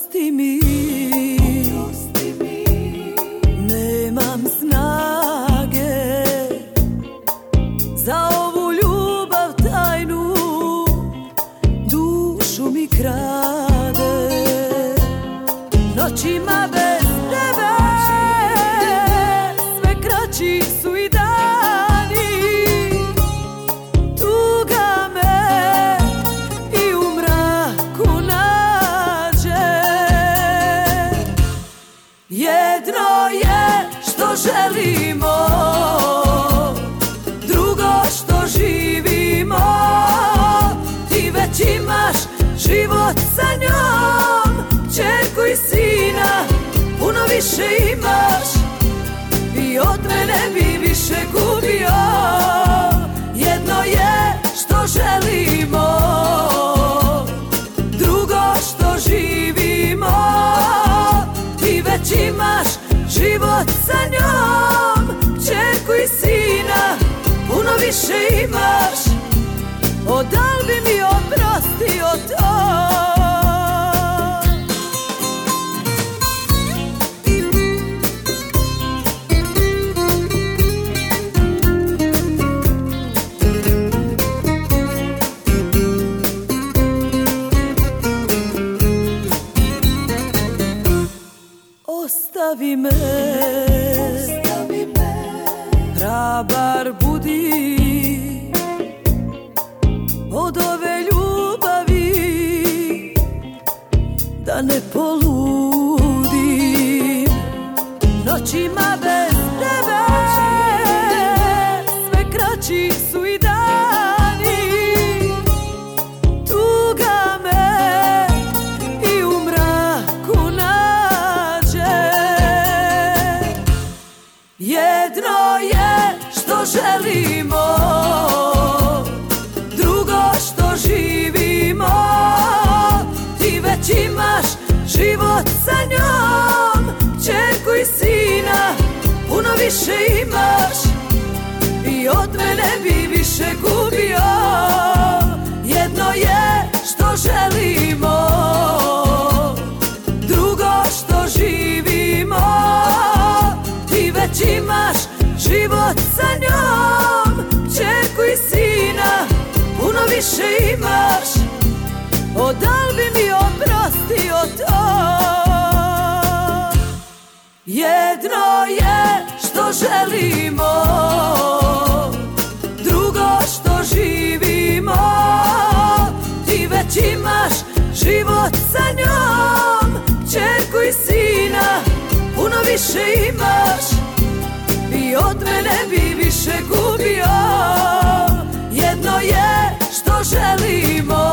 oprosti mi, nemam snage za ovu ljubav tajnu, dušu mi krade, noćima bez tebe sve kraći su i dani, tuga me i u mraku nađe. Jedno je što želimo, drugo što živimo, ti već imaš život sa njom, ćerku i sina, puno više imaš i od mene bi više gubio. Jedno je što želimo, drugo što živimo, ti već imaš život sa njom, ćerku i sina, puno više imaš, odal bi mi oprostio to? Ostavi me, hrabar budi od ove ljubavi, da ne poludim. Noćima bez tebe sve kraći su i dani, tuga me i u mraku nađe. Jedno je što želimo, drugo što živimo, ti već imaš život sa njom, ćerku i sina, puno više imaš i od mene bi više gubio. Jedno je što želimo, drugo što živimo, ti već imaš život sa njom, ćerku i sina, puno više imaš, odal bi mi oprostio to? Jedno je što želimo, drugo što živimo, ti već imaš život sa njom, ćerku i sina, puno više imaš i od mene bi više gubio. Jedno je što želimo,